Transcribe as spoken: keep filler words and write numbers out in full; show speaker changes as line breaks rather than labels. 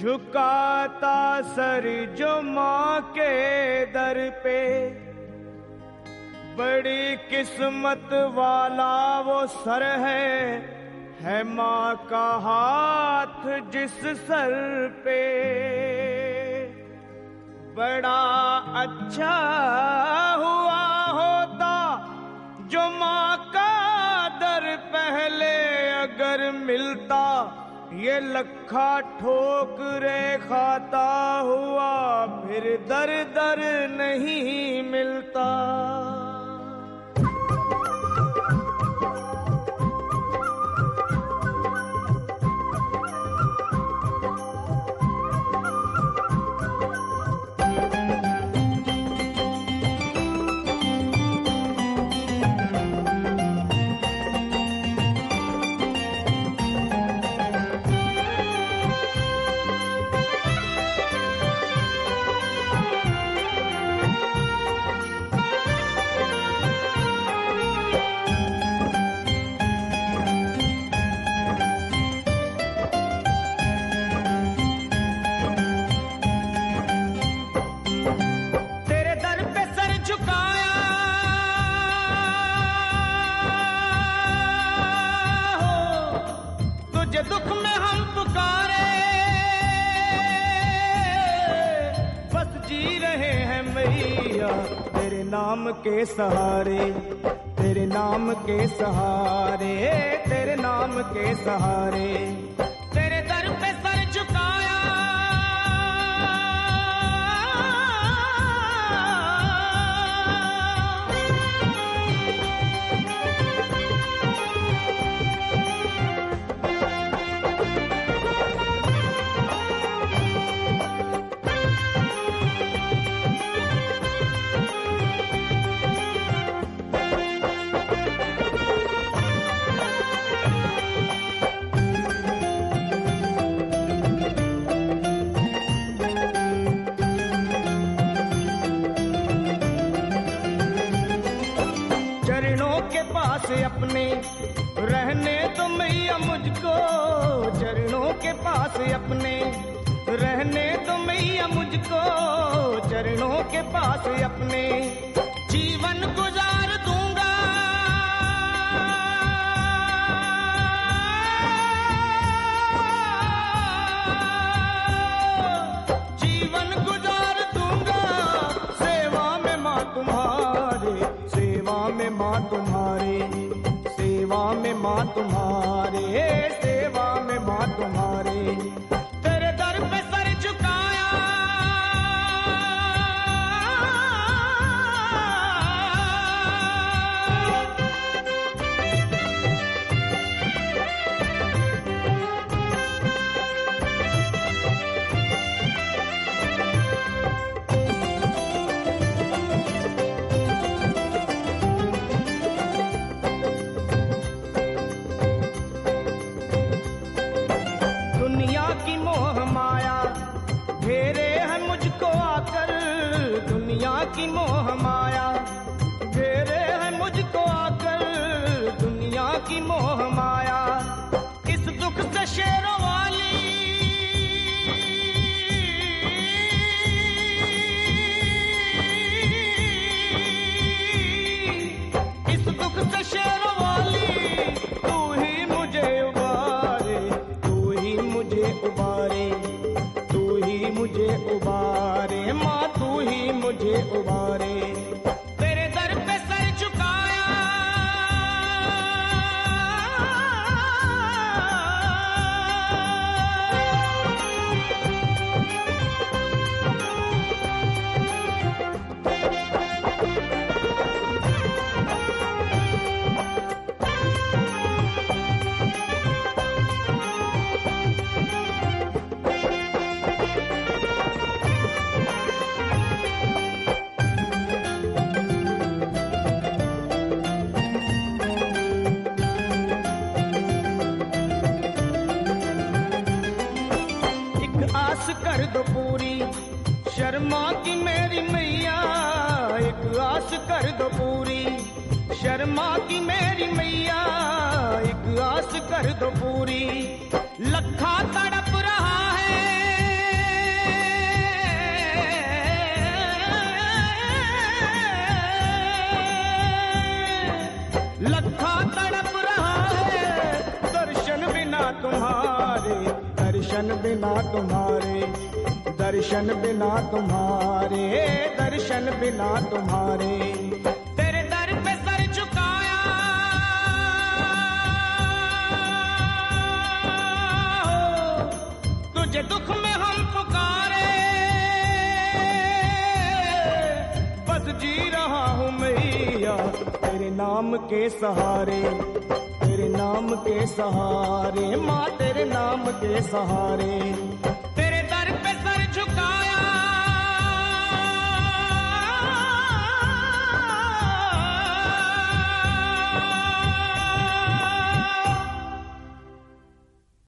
झुकाता sir जो माँ के दर पे, बड़ी किस्मत वाला वो सर है, है माँ का हाथ जिस सर पे। बड़ा अच्छा हुआ होता जो माँ का दर पहले अगर मिलता, ये लखा ठोकरे खाता हुआ फिर दर दर नहीं मिलता। दुख में हम पुकारे, बस जी रहे हैं मैया तेरे नाम के सहारे, तेरे नाम के सहारे, तेरे नाम के सहारे। तेरे दर पे सर झुकाया, चरणों के पास अपने रहने तो मैया मुझको, चरणों के पास अपने रहने तो मैया मुझको, चरणों के पास अपने जीवन गुजार दूंगा। जीवन गुजार दूंगा सेवा में माँ तुम्हारे, सेवा में माँ तुम्हारे, सेवा में माँ तुम्हारे, सेवा में माँ तुम्हारे। तेरे दर पे सर झुकाया, दुनिया की मोह माया घेरे है मुझको आकर, दुनिया की मोह माया घेरे है मुझको आकर, दुनिया की मोह माया इस दुख से शेरों वाली, इस दुख से शेरों वाली तू ही मुझे उबारे, मुझे उबारे, तू ही मुझे उबारे, माँ तू ही मुझे उबारे। तेरे दर पे सर झुकाया, आस कर दो पूरी शर्मा की मेरी मैया, एक आस कर दो पूरी शर्मा की मेरी मैया, एक आस कर दो पूरी। लखा तड़प रहा है लखा तड़प रहा है दर्शन बिना तुम्हारे, दर्शन बिना तुम्हारे, दर्शन बिना तुम्हारे, दर्शन बिना तुम्हारे। तेरे दर पे सर झुकाया तुझे दुख में हम पुकारे, बस जी रहा हूँ मैया तेरे नाम के सहारे, तेरे नाम के सहारे, माँ तेरे नाम के सहारे।